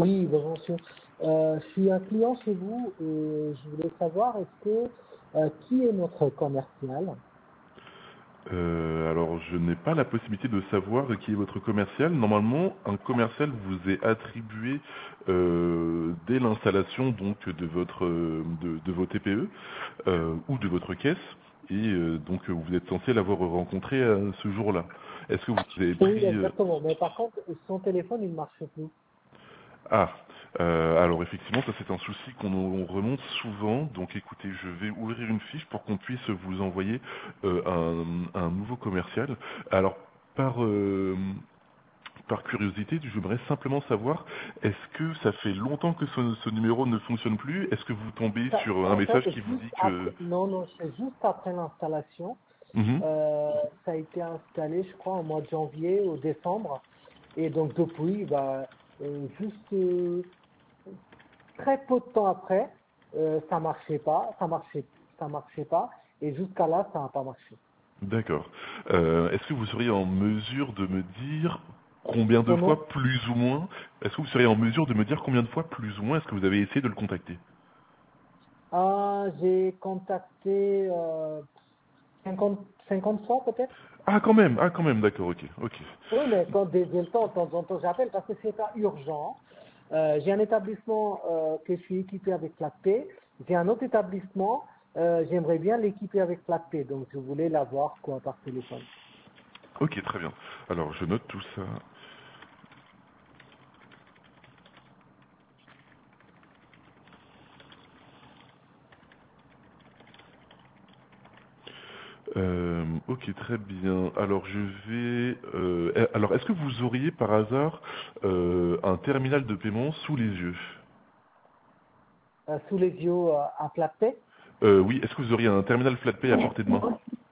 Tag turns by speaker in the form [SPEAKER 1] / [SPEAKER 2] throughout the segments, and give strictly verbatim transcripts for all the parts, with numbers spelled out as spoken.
[SPEAKER 1] Oui, bonjour monsieur. Euh, je suis un client chez vous et je voulais savoir est-ce que euh, qui est notre commercial?
[SPEAKER 2] Euh, alors, je n'ai pas la possibilité de savoir qui est votre commercial. Normalement, un commercial vous est attribué euh, dès l'installation donc de votre euh, de, de vos T P E euh, ou de votre caisse, et euh, donc vous êtes censé l'avoir rencontré euh, ce jour-là. Est-ce que vous avez
[SPEAKER 1] Oui,
[SPEAKER 2] pris euh,
[SPEAKER 1] exactement. Mais par contre, son téléphone, il ne marche plus.
[SPEAKER 2] Ah, euh, alors effectivement, ça c'est un souci qu'on on remonte souvent. Donc écoutez, je vais ouvrir une fiche pour qu'on puisse vous envoyer euh, un, un nouveau commercial. Alors par euh, par curiosité, j'aimerais simplement savoir, est-ce que ça fait longtemps que ce, ce numéro ne fonctionne plus? Est-ce que vous tombez
[SPEAKER 1] Ça-
[SPEAKER 2] sur un
[SPEAKER 1] En fait,
[SPEAKER 2] message qui vous
[SPEAKER 1] juste
[SPEAKER 2] dit
[SPEAKER 1] après,
[SPEAKER 2] que...
[SPEAKER 1] non, non, c'est juste après l'installation.
[SPEAKER 2] Mhm.
[SPEAKER 1] Euh, ça a été installé, je crois, au mois de janvier ou décembre. Et donc depuis, bah, euh, juste euh, très peu de temps après, euh, ça marchait pas, ça marchait, ça marchait pas. Et jusqu'à là, ça n'a pas marché.
[SPEAKER 2] D'accord. Euh, est-ce que vous seriez en mesure de me dire combien de
[SPEAKER 1] Son nom?
[SPEAKER 2] fois plus ou moins, est-ce que vous seriez en mesure de me dire combien de fois plus ou moins est-ce que vous avez essayé de le contacter?
[SPEAKER 1] Ah, j'ai contacté euh, cinquante, cinquante fois peut-être.
[SPEAKER 2] Ah, quand même, ah, quand même, d'accord, ok, ok.
[SPEAKER 1] Oui, mais quand j'ai j'ai le temps, de temps en temps, j'appelle parce que c'est pas urgent. Euh, j'ai un établissement euh, que je suis équipé avec FlatPay. J'ai un autre établissement, euh, j'aimerais bien l'équiper avec FlatPay. Donc, je voulais l'avoir quoi par téléphone.
[SPEAKER 2] Ok, très bien. Alors, je note tout ça. Euh, ok, très bien. Alors, je vais... euh, eh, alors, est-ce que vous auriez par hasard euh, un terminal de paiement sous les yeux?
[SPEAKER 1] Euh, sous les yeux euh, à FlatPay.
[SPEAKER 2] euh, Oui, est-ce que vous auriez un terminal FlatPay à portée de main?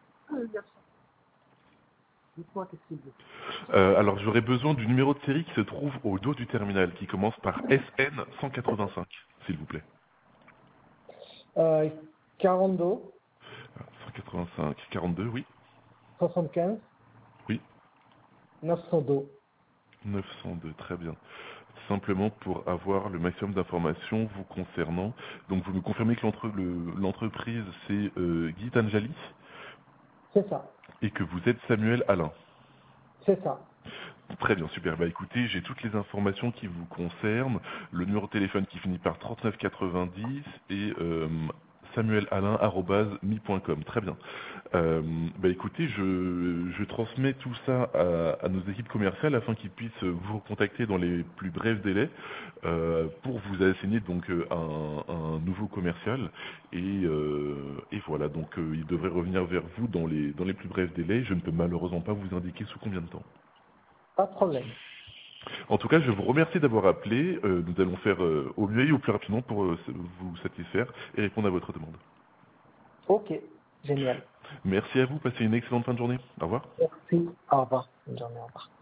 [SPEAKER 1] Dites-moi qu'est-ce qu'il veut.
[SPEAKER 2] Euh, alors, j'aurais besoin du numéro de série qui se trouve au dos du terminal, qui commence par S N cent quatre-vingt-cinq, s'il vous plaît.
[SPEAKER 1] Euh, quarante-deux,
[SPEAKER 2] cent quatre-vingt-cinq, quarante-deux, oui,
[SPEAKER 1] soixante-quinze,
[SPEAKER 2] oui,
[SPEAKER 1] neuf cent deux.
[SPEAKER 2] neuf cent deux, très bien. Simplement pour avoir le maximum d'informations vous concernant. Donc, vous me confirmez que l'entre- le- l'entreprise, c'est euh, Guy Tanjali
[SPEAKER 1] C'est ça,
[SPEAKER 2] et que vous êtes Samuel Alain.
[SPEAKER 1] c'est ça.
[SPEAKER 2] Très bien, super. Bah écoutez, j'ai toutes les informations qui vous concernent, le numéro de téléphone qui finit par trente-neuf quatre-vingt-dix et euh, samuel alain arobase mi point com. Très bien. Euh, bah écoutez, je, je transmets tout ça à, à nos équipes commerciales afin qu'ils puissent vous recontacter dans les plus brefs délais euh, pour vous assigner donc euh, un, un nouveau commercial et, euh, et voilà, donc euh, il devrait revenir vers vous dans les, dans les plus brefs délais. Je ne peux malheureusement pas vous indiquer sous combien de temps.
[SPEAKER 1] Pas de problème.
[SPEAKER 2] En tout cas, je vous remercie d'avoir appelé. Euh, nous allons faire euh, au mieux et au plus rapidement pour euh, vous satisfaire et répondre à votre demande.
[SPEAKER 1] Ok, génial.
[SPEAKER 2] Merci à vous, passez une excellente fin de journée. Au revoir.
[SPEAKER 1] Merci. Au revoir. Bonne journée, au revoir.